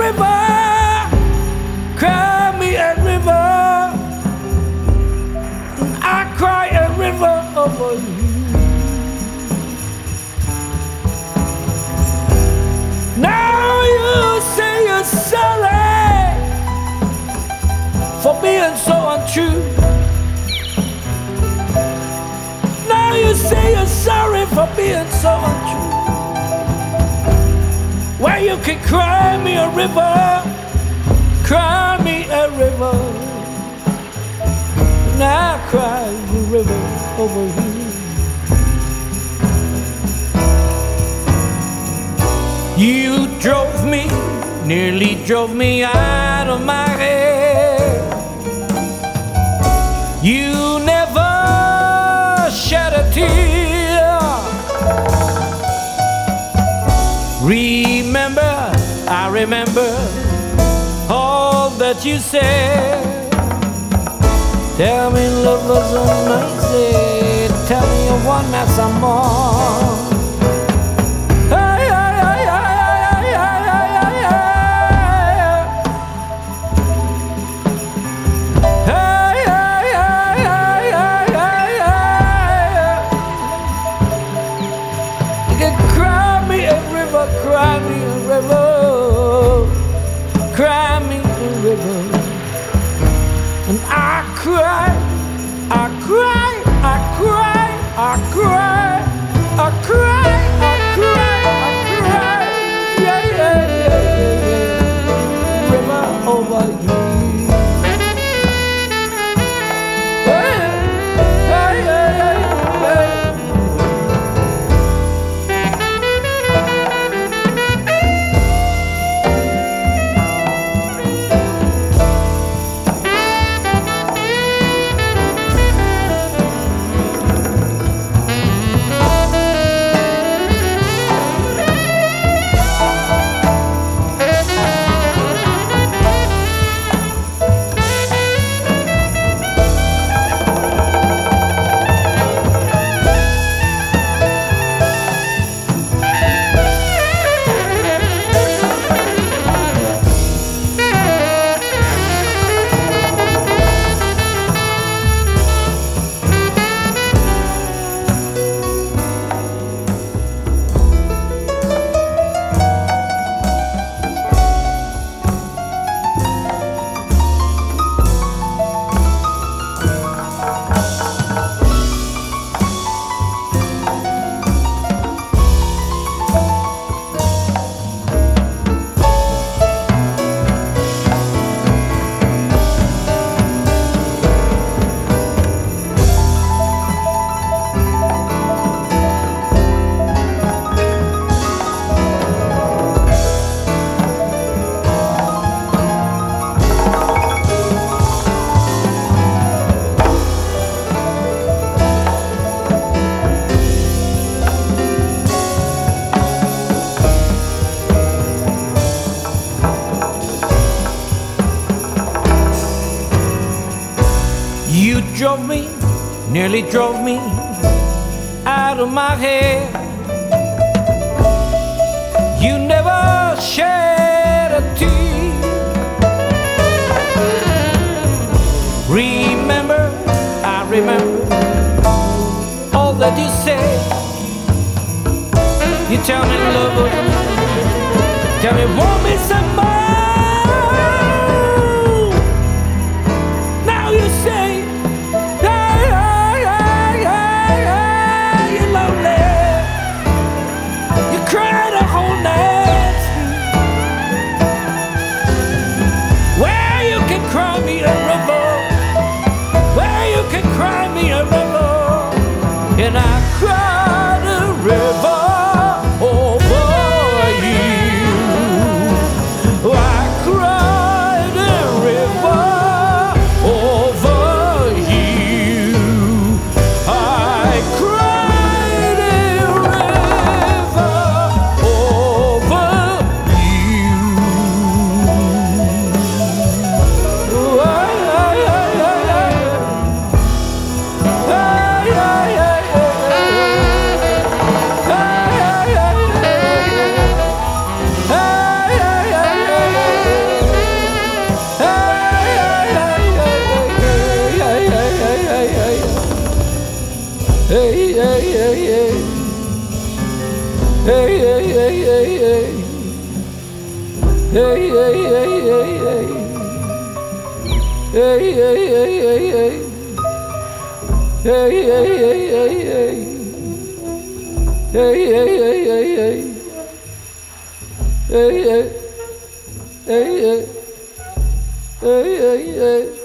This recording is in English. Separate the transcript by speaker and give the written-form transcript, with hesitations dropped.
Speaker 1: river, cry me a river, and I cry a river over you. Now you say you're sorry for being so untrue. Now you say you're sorry for being so untrue. Well, you can cry me a river, cry me a river, and I cry the river over you. You drove me, nearly drove me out of my head. You never shed a tear. Remember, I remember all that you said. Tell me love was amazing. Tell me you want that some more. Cry me a river, cry me a river, and I cry, I cry, I cry, I cry, I cry, I cry, I cry, yeah, yeah, yeah, yeah, river over you. You drove me, nearly drove me out of my head. You never shed a tear. Remember, I remember all that you said. You tell me love, tell me want me some more. Now you say you're lonely. You cry the whole night. Where you can cry me a river, where you can cry me a river, and I cry the river over you. I cry the river over you. I cry the river over Hey,